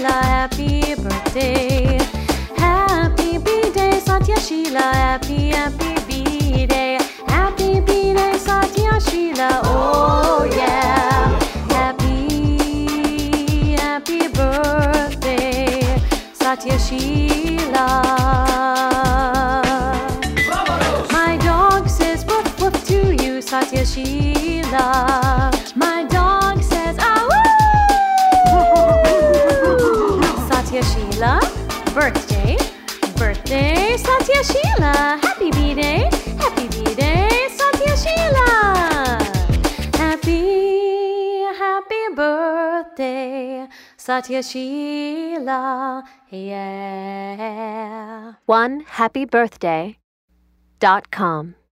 Sheila, happy birthday. Happy B-Day, Satya Sheila, happy B-Day. Happy B-Day, Satya Sheila, oh yeah. Happy birthday, Satya Sheila. My dog says woof woof to you, Satya Sheila. My dog says ah woo. Satya Sheila, birthday, Satya Sheila. Happy B-Day, Satya Sheila. Happy birthday, Satya Sheila, yeah. OneHappyBirthday.com